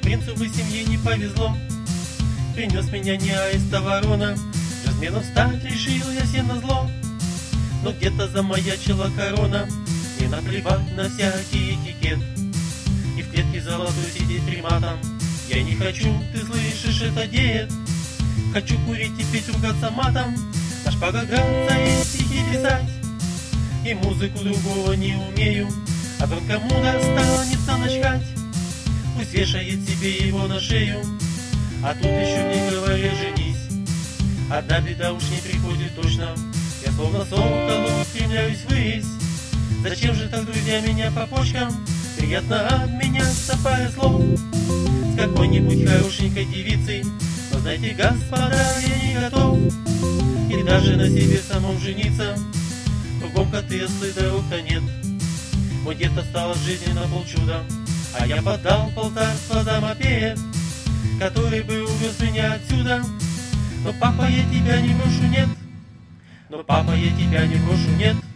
принцу в семье не повезло. Принес меня не аист, а ворона. Разменом стать решил я всем назло. Но где-то замаячила корона. Не наплевать на всякий этикет. И в клетке золотой сидеть приматом. Я не хочу, ты слышишь, это дед. Хочу курить и петь, ругаться матом. На шпагах граться и стихи писать. И музыку другого не умею. А тот, кому достанется начхать, пусть вешает себе его на шею. А тут еще не говоря, женись. Одна беда уж не приходит точно. Я словно сокол устремляюсь ввысь. Зачем же так, друзья, меня по почкам? Приятно обменяться парой слов с какой-нибудь хорошенькой девицей. Но знаете, господа, я не готов и даже на себе самом жениться. Кругом коты, ослы, дорог-то нет. Мой дед осталось в жизни на полчуда, а я подал полцарства за мопед, который бы увез меня отсюда. Но папа, я тебя не брошу, нет. Но папа, я тебя не брошу, нет.